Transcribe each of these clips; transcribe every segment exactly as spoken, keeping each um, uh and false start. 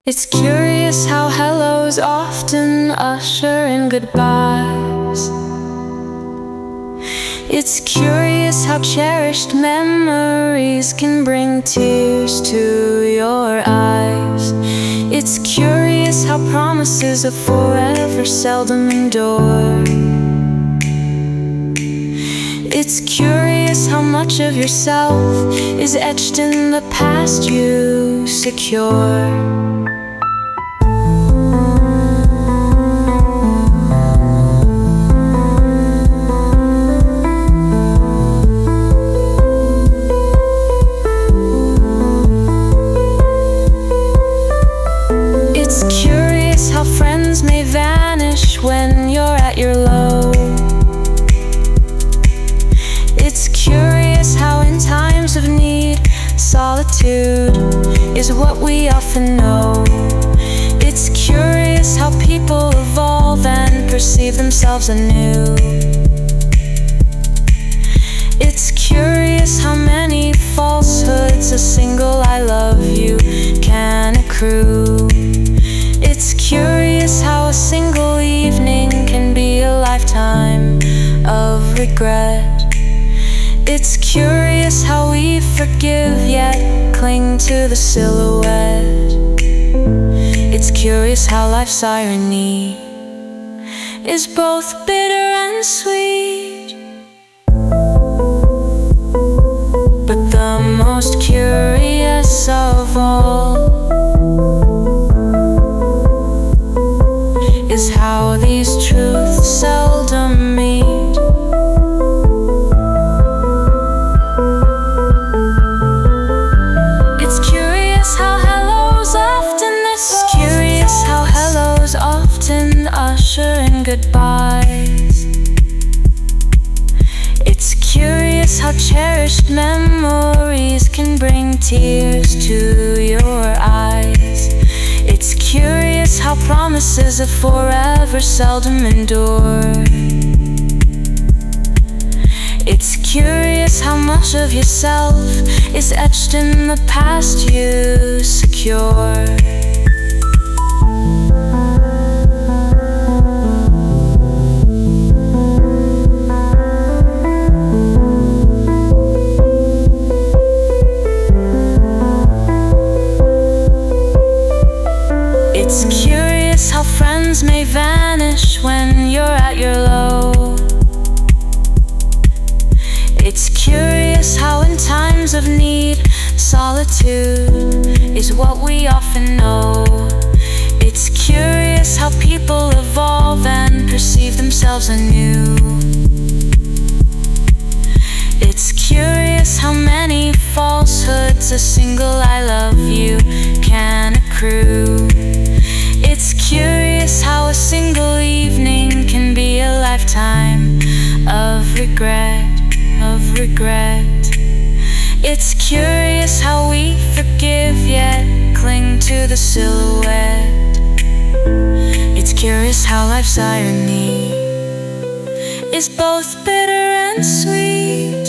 It's curious how hellos often usher in goodbyes. It's curious how cherished memories can bring tears to your eyes. It's curious how promises of forever seldom endure. It's curious how much of yourself is etched in the past you secure. It's curious how friends may vanish when you're at your low. It's curious how in times of need, solitude is what we often know. It's curious how people evolve and perceive themselves anew. It's curious how many falsehoods a single I love you can accrue. It's curious how a single evening can be a lifetime of regret. It's curious how we forgive yet cling to the silhouette. It's curious how life's irony is both bitter and sweet. But the most curious of all is how these truths seldom meet. It's curious how hellos often It's curious how hellos often usher in goodbyes. It's curious how cherished memories can bring tears to your eyes. It's curious how promises of forever seldom endure. It's curious how much of yourself is etched in the past you secure. It's curious how friends may vanish when you're at your low. It's curious how in times of need, solitude is what we often know. It's curious how people evolve and perceive themselves anew. It's curious how many falsehoods a single I love you can accrue. It's curious how a single evening can be a lifetime of regret, of regret. It's curious how we forgive yet cling to the silhouette. It's curious how life's irony is both bitter and sweet.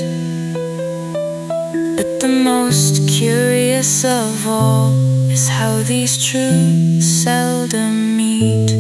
But the most curious of all is how these truths seldom meet.